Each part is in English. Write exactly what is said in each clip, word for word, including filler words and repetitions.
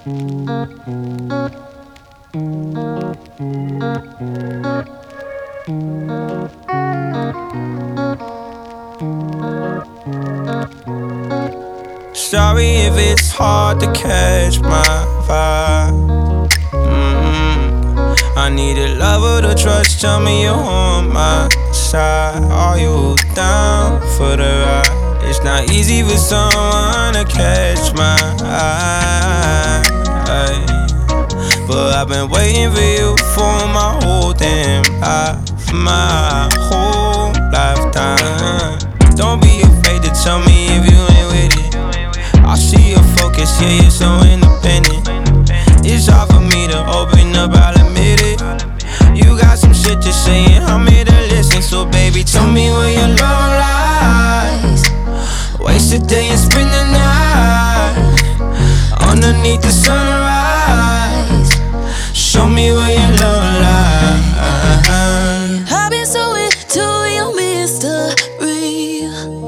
Sorry if it's hard to catch my vibe. mm-hmm. I need a lover to trust, tell me you're on my side. Are you down for the ride? It's not easy for someone to catch my eye, but I've been waiting for you for my whole damn life, my whole lifetime. Don't be afraid to tell me if you ain't with it. I see your focus, yeah, you're so independent. It's hard for me to open up, I'll admit it. You got some shit to say and I'm here to listen. So baby, tell me where your love lies. Waste a day and spend the night underneath the sunrise. Show me where your love lies. I've been so into your mystery.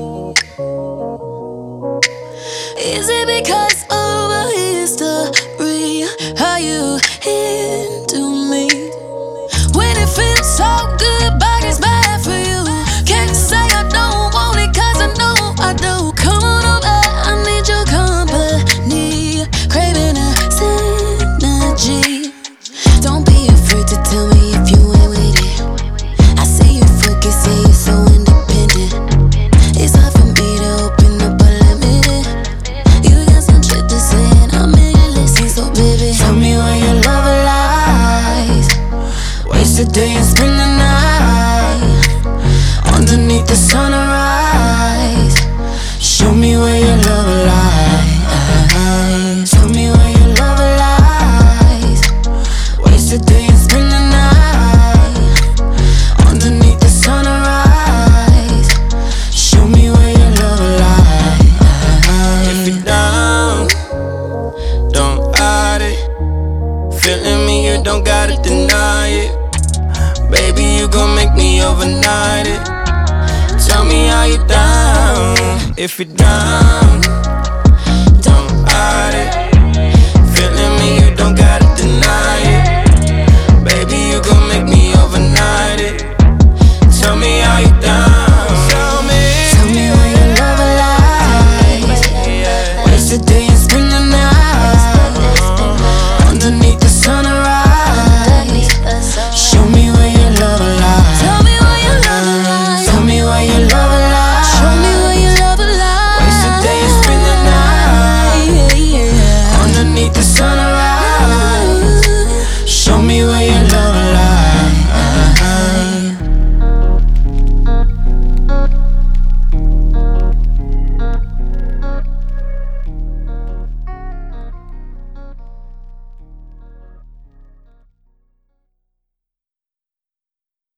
Is it because of a history? Are you into me? When it feels so good, but it's bad for you. Can't say I don't want it, cause I know I do. Come on over, I need your company. Craving a synergy. Don't be afraid to tell me if you ain't with it. I see you focus, yeah, you're so independent. It's hard for me to open up, but let me in. You got some shit to say and I'm here to listen. So baby, tell me where your love lies. Waste a day and spend the night underneath the sunrise. Show me where your love lies. Tell me where your love lies. Waste a day and spend the night underneath the sunrise. Show me where your love lies. If you're down, don't hide it. Feeling me, you don't gotta deny it. Baby, you gon' make me overnight it. Tell me how you down. If you're down,